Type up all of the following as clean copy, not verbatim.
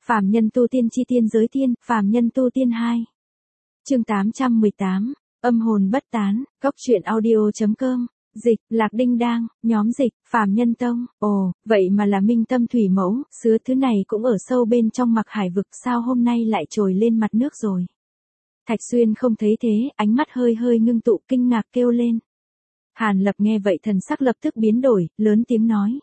Phàm nhân tu tiên chi tiên giới tiên, phàm nhân tu tiên 2. Chương 818, âm hồn bất tán, góc truyện audio.com, dịch, Lạc Đinh Đang, nhóm dịch, Phàm Nhân Tông, ồ, vậy mà là Minh Tâm Thủy Mẫu, sứa thứ này cũng ở sâu bên trong Mặc Hải vực sao hôm nay lại trồi lên mặt nước rồi. Thạch Xuyên không thấy thế, ánh mắt hơi hơi ngưng tụ kinh ngạc kêu lên. Hàn Lập nghe vậy thần sắc lập tức biến đổi, lớn tiếng nói.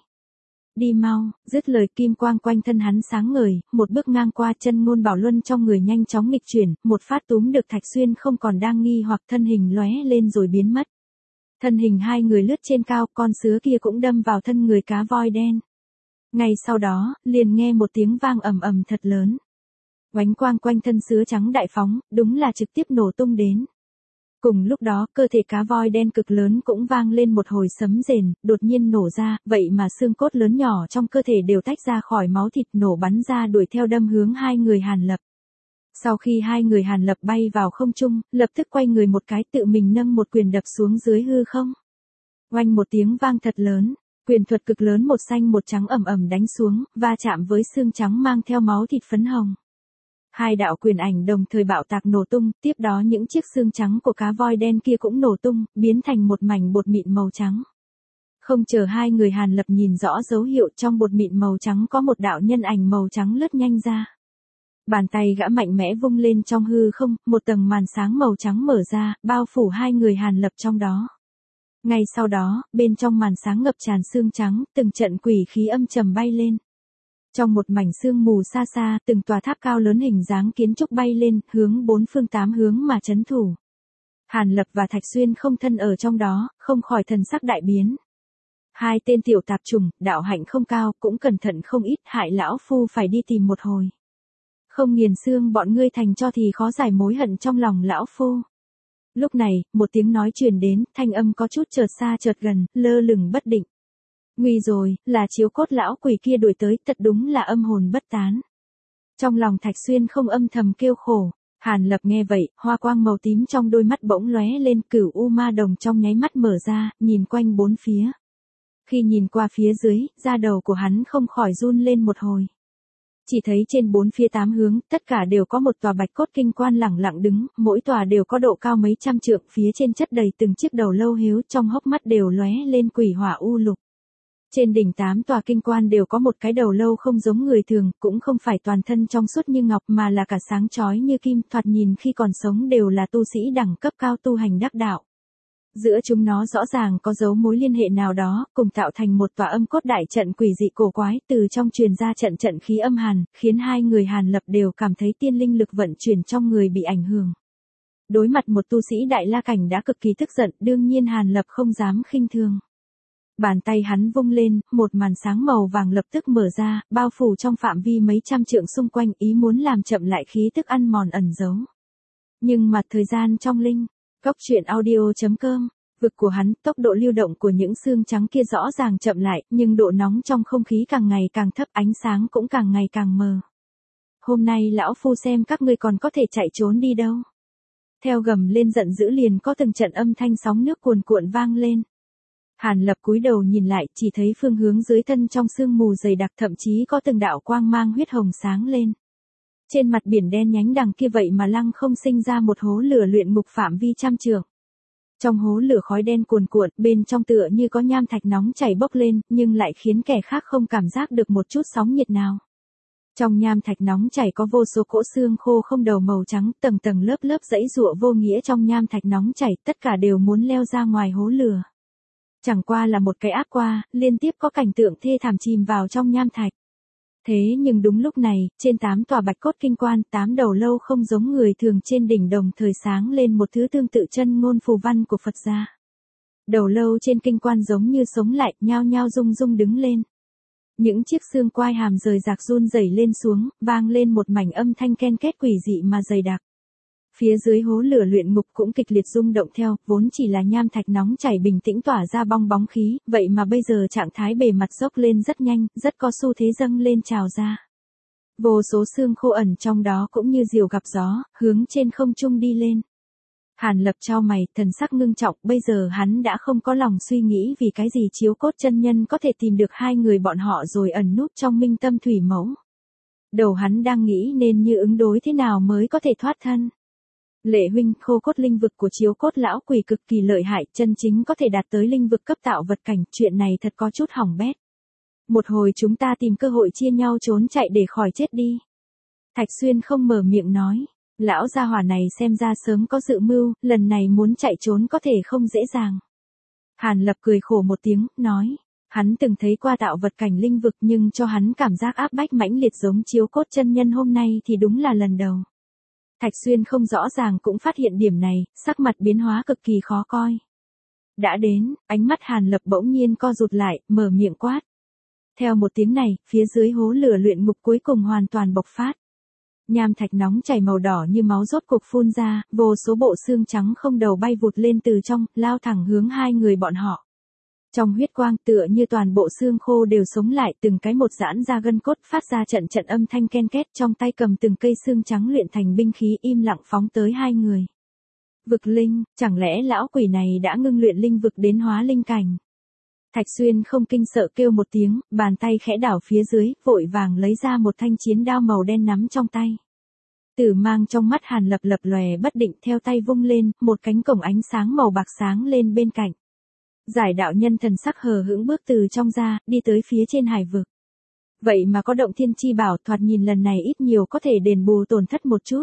Đi mau, dứt lời kim quang quanh thân hắn sáng ngời, một bước ngang qua chân ngôn bảo luân trong người nhanh chóng nghịch chuyển, một phát túm được Thạch Xuyên không còn đang nghi hoặc thân hình lóe lên rồi biến mất. Thân hình hai người lướt trên cao, con sứa kia cũng đâm vào thân người cá voi đen. Ngay sau đó, liền nghe một tiếng vang ầm ầm thật lớn. Oánh quang quanh thân sứa trắng đại phóng, đúng là trực tiếp nổ tung đến. Cùng lúc đó, cơ thể cá voi đen cực lớn cũng vang lên một hồi sấm rền, đột nhiên nổ ra, vậy mà xương cốt lớn nhỏ trong cơ thể đều tách ra khỏi máu thịt nổ bắn ra đuổi theo đâm hướng hai người Hàn Lập. Sau khi hai người Hàn Lập bay vào không trung, lập tức quay người một cái tự mình nâng một quyền đập xuống dưới hư không. Oanh một tiếng vang thật lớn, quyền thuật cực lớn một xanh một trắng ầm ầm đánh xuống, va chạm với xương trắng mang theo máu thịt phấn hồng. Hai đạo quyền ảnh đồng thời bạo tạc nổ tung, tiếp đó những chiếc xương trắng của cá voi đen kia cũng nổ tung, biến thành một mảnh bột mịn màu trắng. Không chờ hai người Hàn Lập nhìn rõ dấu hiệu trong bột mịn màu trắng có một đạo nhân ảnh màu trắng lướt nhanh ra. Bàn tay gã mạnh mẽ vung lên trong hư không, một tầng màn sáng màu trắng mở ra, bao phủ hai người Hàn Lập trong đó. Ngay sau đó, bên trong màn sáng ngập tràn xương trắng, từng trận quỷ khí âm trầm bay lên. Trong một mảnh sương mù xa xa, từng tòa tháp cao lớn hình dáng kiến trúc bay lên, hướng bốn phương tám hướng mà trấn thủ. Hàn Lập và Thạch Xuyên không thân ở trong đó, không khỏi thần sắc đại biến. Hai tên tiểu tạp chủng, đạo hạnh không cao, cũng cẩn thận không ít, hại lão phu phải đi tìm một hồi. Không nghiền xương bọn ngươi thành cho thì khó giải mối hận trong lòng lão phu. Lúc này, một tiếng nói truyền đến, thanh âm có chút chợt xa chợt gần, lơ lửng bất định. Nguy rồi, là chiếu cốt lão quỷ kia đuổi tới, thật đúng là âm hồn bất tán. Trong lòng Thạch Xuyên không âm thầm kêu khổ. Hàn Lập nghe vậy, hoa quang màu tím trong đôi mắt bỗng lóe lên, cửu u ma đồng trong nháy mắt mở ra, nhìn quanh bốn phía. Khi nhìn qua phía dưới, da đầu của hắn không khỏi run lên một hồi. Chỉ thấy trên bốn phía tám hướng, tất cả đều có một tòa bạch cốt kinh quan lẳng lặng đứng, mỗi tòa đều có độ cao mấy trăm trượng, phía trên chất đầy từng chiếc đầu lâu hiếu, trong hốc mắt đều lóe lên quỷ hỏa u lục. Trên đỉnh 8 tòa kinh quan đều có một cái đầu lâu không giống người thường, cũng không phải toàn thân trong suốt như ngọc mà là cả sáng chói như kim, thoạt nhìn khi còn sống đều là tu sĩ đẳng cấp cao tu hành đắc đạo. Giữa chúng nó rõ ràng có dấu mối liên hệ nào đó, cùng tạo thành một tòa âm cốt đại trận quỷ dị cổ quái, từ trong truyền ra trận khí âm hàn, khiến hai người Hàn Lập đều cảm thấy tiên linh lực vận chuyển trong người bị ảnh hưởng. Đối mặt một tu sĩ đại la cảnh đã cực kỳ tức giận, đương nhiên Hàn Lập không dám khinh thường. Bàn tay hắn vung lên, một màn sáng màu vàng lập tức mở ra, bao phủ trong phạm vi mấy trăm trượng xung quanh, ý muốn làm chậm lại khí tức ăn mòn ẩn giấu. Nhưng mà thời gian trong linh, góc truyện audio.com, vực của hắn, tốc độ lưu động của những xương trắng kia rõ ràng chậm lại, nhưng độ nóng trong không khí càng ngày càng thấp, ánh sáng cũng càng ngày càng mờ. Hôm nay lão phu xem các ngươi còn có thể chạy trốn đi đâu. Theo gầm lên giận dữ liền có từng trận âm thanh sóng nước cuồn cuộn vang lên. Hàn Lập cúi đầu nhìn lại, chỉ thấy phương hướng dưới thân trong sương mù dày đặc thậm chí có từng đạo quang mang huyết hồng sáng lên. Trên mặt biển đen nhánh đằng kia vậy mà lăng không sinh ra một hố lửa luyện ngục phạm vi trăm trượng. Trong hố lửa khói đen cuồn cuộn, bên trong tựa như có nham thạch nóng chảy bốc lên, nhưng lại khiến kẻ khác không cảm giác được một chút sóng nhiệt nào. Trong nham thạch nóng chảy có vô số cỗ xương khô không đầu màu trắng, tầng tầng lớp lớp dãy giụa vô nghĩa trong nham thạch nóng chảy, tất cả đều muốn leo ra ngoài hố lửa. Chẳng qua là một cái ác qua, liên tiếp có cảnh tượng thê thảm chìm vào trong nham thạch. Thế nhưng đúng lúc này, trên 8 tòa bạch cốt kinh quan, 8 đầu lâu không giống người thường trên đỉnh đồng thời sáng lên một thứ tương tự chân ngôn phù văn của Phật gia. Đầu lâu trên kinh quan giống như sống lại, nhao nhao rung rung đứng lên. Những chiếc xương quai hàm rời rạc run rẩy lên xuống, vang lên một mảnh âm thanh ken két quỷ dị mà dày đặc. Phía dưới hố lửa luyện ngục cũng kịch liệt rung động theo, vốn chỉ là nham thạch nóng chảy bình tĩnh tỏa ra bong bóng khí, vậy mà bây giờ trạng thái bề mặt dốc lên rất nhanh, rất có xu thế dâng lên trào ra. Vô số xương khô ẩn trong đó cũng như diều gặp gió, hướng trên không trung đi lên. Hàn Lập chau mày, thần sắc ngưng trọng, bây giờ hắn đã không có lòng suy nghĩ vì cái gì chiếu cốt chân nhân có thể tìm được hai người bọn họ rồi ẩn núp trong Minh Tâm Thủy Mẫu. Đầu hắn đang nghĩ nên như ứng đối thế nào mới có thể thoát thân. Lệ huynh, khô cốt linh vực của chiếu cốt lão quỷ cực kỳ lợi hại, chân chính có thể đạt tới linh vực cấp tạo vật cảnh, chuyện này thật có chút hỏng bét. Một hồi chúng ta tìm cơ hội chia nhau trốn chạy để khỏi chết đi. Thạch Xuyên không mở miệng nói. Lão gia hỏa này xem ra sớm có dự mưu, lần này muốn chạy trốn có thể không dễ dàng. Hàn Lập cười khổ một tiếng, nói. Hắn từng thấy qua tạo vật cảnh linh vực nhưng cho hắn cảm giác áp bách mãnh liệt giống chiếu cốt chân nhân hôm nay thì đúng là lần đầu. Thạch Xuyên không rõ ràng cũng phát hiện điểm này, sắc mặt biến hóa cực kỳ khó coi. Đã đến, ánh mắt Hàn Lập bỗng nhiên co rụt lại, mở miệng quát. Theo một tiếng này, phía dưới hố lửa luyện ngục cuối cùng hoàn toàn bộc phát. Nham thạch nóng chảy màu đỏ như máu rốt cục phun ra, vô số bộ xương trắng không đầu bay vụt lên từ trong, lao thẳng hướng hai người bọn họ. Trong huyết quang tựa như toàn bộ xương khô đều sống lại, từng cái một giãn ra gân cốt, phát ra trận trận âm thanh ken két, trong tay cầm từng cây xương trắng luyện thành binh khí im lặng phóng tới hai người. Vực linh, chẳng lẽ lão quỷ này đã ngưng luyện linh vực đến hóa linh cảnh? Thạch Xuyên không kinh sợ kêu một tiếng, bàn tay khẽ đảo phía dưới, vội vàng lấy ra một thanh chiến đao màu đen nắm trong tay. Tử mang trong mắt Hàn Lập lập lòe bất định, theo tay vung lên, một cánh cổng ánh sáng màu bạc sáng lên bên cạnh. Giải đạo nhân thần sắc hờ hững bước từ trong ra, đi tới phía trên hải vực. Vậy mà có động thiên chi bảo, thoạt nhìn lần này ít nhiều có thể đền bù tổn thất một chút.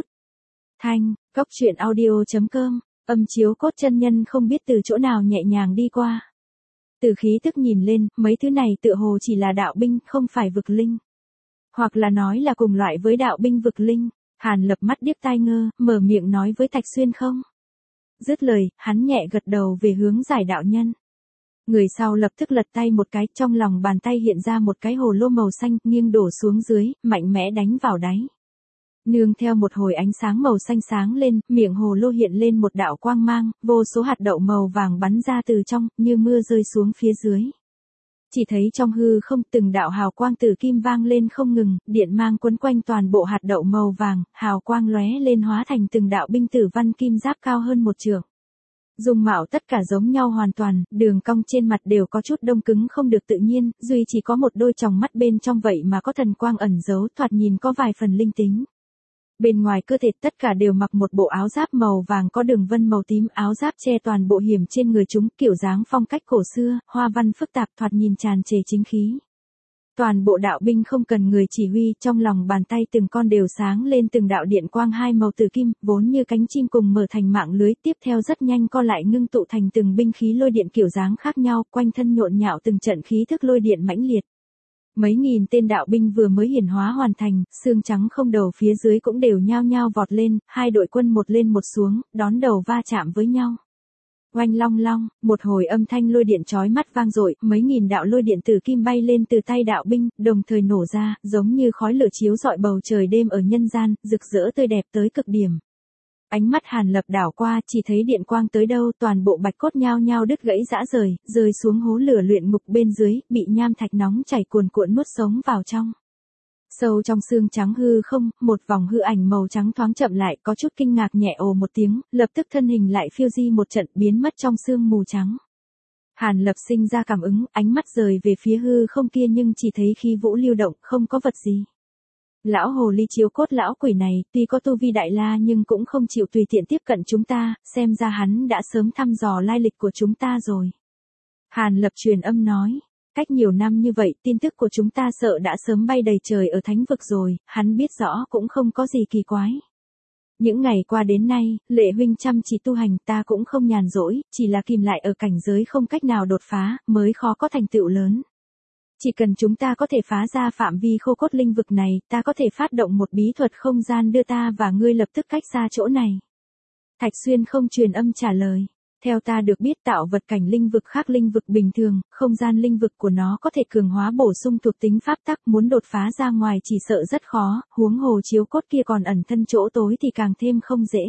Cóc truyện audio.com, âm chiếu cốt chân nhân không biết từ chỗ nào nhẹ nhàng đi qua. Từ khí tức nhìn lên, mấy thứ này tựa hồ chỉ là đạo binh, không phải vực linh. Hoặc là nói là cùng loại với đạo binh vực linh. Hàn Lập mắt điếc tai ngơ, mở miệng nói với Thạch Xuyên không. Dứt lời, hắn nhẹ gật đầu về hướng giải đạo nhân. Người sau lập tức lật tay một cái, trong lòng bàn tay hiện ra một cái hồ lô màu xanh, nghiêng đổ xuống dưới, mạnh mẽ đánh vào đáy. Nương theo một hồi ánh sáng màu xanh sáng lên, miệng hồ lô hiện lên một đạo quang mang, vô số hạt đậu màu vàng bắn ra từ trong, như mưa rơi xuống phía dưới. Chỉ thấy trong hư không từng đạo hào quang tử kim vang lên không ngừng, điện mang quấn quanh toàn bộ hạt đậu màu vàng, hào quang lóe lên hóa thành từng đạo binh tử văn kim giáp cao hơn một trượng. Dung mạo tất cả giống nhau hoàn toàn, đường cong trên mặt đều có chút đông cứng không được tự nhiên, duy chỉ có một đôi tròng mắt bên trong vậy mà có thần quang ẩn giấu, thoạt nhìn có vài phần linh tính. Bên ngoài cơ thể tất cả đều mặc một bộ áo giáp màu vàng có đường vân màu tím, áo giáp che toàn bộ hiểm trên người chúng, kiểu dáng phong cách cổ xưa, hoa văn phức tạp, thoạt nhìn tràn trề chính khí. Toàn bộ đạo binh không cần người chỉ huy, trong lòng bàn tay từng con đều sáng lên từng đạo điện quang hai màu tử kim, vốn như cánh chim cùng mở thành mạng lưới, tiếp theo rất nhanh co lại ngưng tụ thành từng binh khí lôi điện kiểu dáng khác nhau, quanh thân nhộn nhạo từng trận khí thức lôi điện mãnh liệt. Mấy nghìn tên đạo binh vừa mới hiển hóa hoàn thành, xương trắng không đầu phía dưới cũng đều nhao nhao vọt lên, hai đội quân một lên một xuống, đón đầu va chạm với nhau. Oanh long long, một hồi âm thanh lôi điện chói mắt vang dội, mấy nghìn đạo lôi điện tử kim bay lên từ tay đạo binh, đồng thời nổ ra, giống như khói lửa chiếu rọi bầu trời đêm ở nhân gian, rực rỡ tươi đẹp tới cực điểm. Ánh mắt Hàn Lập đảo qua, chỉ thấy điện quang tới đâu, toàn bộ bạch cốt nhao nhao đứt gãy rã rời, rơi xuống hố lửa luyện ngục bên dưới, bị nham thạch nóng chảy cuồn cuộn nuốt sống vào trong. Sâu trong xương trắng hư không, một vòng hư ảnh màu trắng thoáng chậm lại, có chút kinh ngạc nhẹ ồ một tiếng, lập tức thân hình lại phiêu di một trận, biến mất trong sương mù trắng. Hàn Lập sinh ra cảm ứng, ánh mắt rời về phía hư không kia nhưng chỉ thấy khí vũ lưu động, không có vật gì. Lão hồ ly chiếu cốt lão quỷ này, tuy có tu vi đại la nhưng cũng không chịu tùy tiện tiếp cận chúng ta, xem ra hắn đã sớm thăm dò lai lịch của chúng ta rồi. Hàn Lập truyền âm nói, cách nhiều năm như vậy, tin tức của chúng ta sợ đã sớm bay đầy trời ở thánh vực rồi, hắn biết rõ cũng không có gì kỳ quái. Những ngày qua đến nay, Lệ huynh chăm chỉ tu hành, ta cũng không nhàn rỗi, chỉ là kìm lại ở cảnh giới không cách nào đột phá, mới khó có thành tựu lớn. Chỉ cần chúng ta có thể phá ra phạm vi khô cốt linh vực này, ta có thể phát động một bí thuật không gian đưa ta và ngươi lập tức cách xa chỗ này. Thạch Xuyên không truyền âm trả lời. Theo ta được biết tạo vật cảnh linh vực khác linh vực bình thường, không gian linh vực của nó có thể cường hóa bổ sung thuộc tính pháp tắc, muốn đột phá ra ngoài chỉ sợ rất khó, huống hồ chiếu cốt kia còn ẩn thân chỗ tối thì càng thêm không dễ.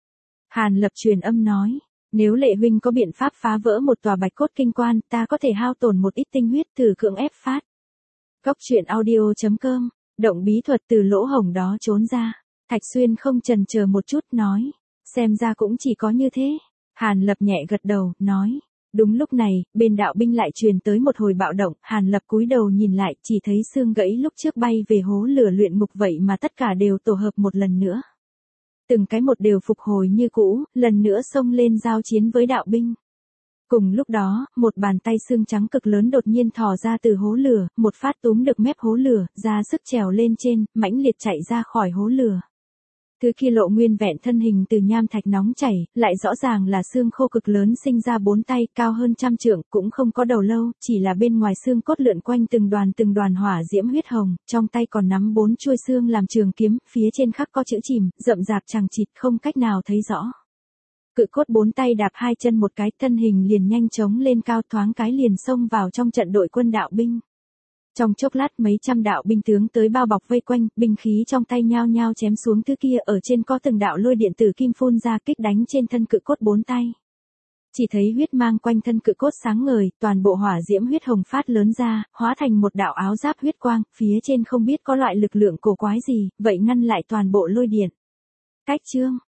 Hàn Lập truyền âm nói. Nếu Lệ huynh có biện pháp phá vỡ một tòa bạch cốt kinh quan, ta có thể hao tổn một ít tinh huyết thử cưỡng ép phát. Cóc truyện audio.com, động bí thuật từ lỗ hổng đó trốn ra. Thạch Xuyên không chần chờ một chút nói. Xem ra cũng chỉ có như thế. Hàn Lập nhẹ gật đầu, nói. Đúng lúc này, bên đạo binh lại truyền tới một hồi bạo động, Hàn Lập cúi đầu nhìn lại, chỉ thấy xương gãy lúc trước bay về hố lửa luyện ngục vậy mà tất cả đều tổ hợp một lần nữa. Từng cái một đều phục hồi như cũ, lần nữa xông lên giao chiến với đạo binh. Cùng lúc đó, một bàn tay xương trắng cực lớn đột nhiên thò ra từ hố lửa, một phát túm được mép hố lửa, ra sức trèo lên trên, mãnh liệt chạy ra khỏi hố lửa. Thứ kia lộ nguyên vẹn thân hình từ nham thạch nóng chảy, lại rõ ràng là xương khô cực lớn sinh ra 4 tay cao hơn 100 trượng, cũng không có đầu lâu, chỉ là bên ngoài xương cốt lượn quanh từng đoàn hỏa diễm huyết hồng, trong tay còn nắm 4 chuôi xương làm trường kiếm, phía trên khắc có chữ chìm, rậm rạp chằng chịt không cách nào thấy rõ. Cự cốt 4 tay đạp 2 chân một cái, thân hình liền nhanh chóng lên cao, thoáng cái liền xông vào trong trận đội quân đạo binh. Trong chốc lát mấy trăm đạo binh tướng tới bao bọc vây quanh, binh khí trong tay nhao nhao chém xuống, thứ kia ở trên có từng đạo lôi điện tử kim phun ra kích đánh trên thân cự cốt 4 tay. Chỉ thấy huyết mang quanh thân cự cốt sáng ngời, toàn bộ hỏa diễm huyết hồng phát lớn ra, hóa thành một đạo áo giáp huyết quang, phía trên không biết có loại lực lượng cổ quái gì, vậy ngăn lại toàn bộ lôi điện. Cách chương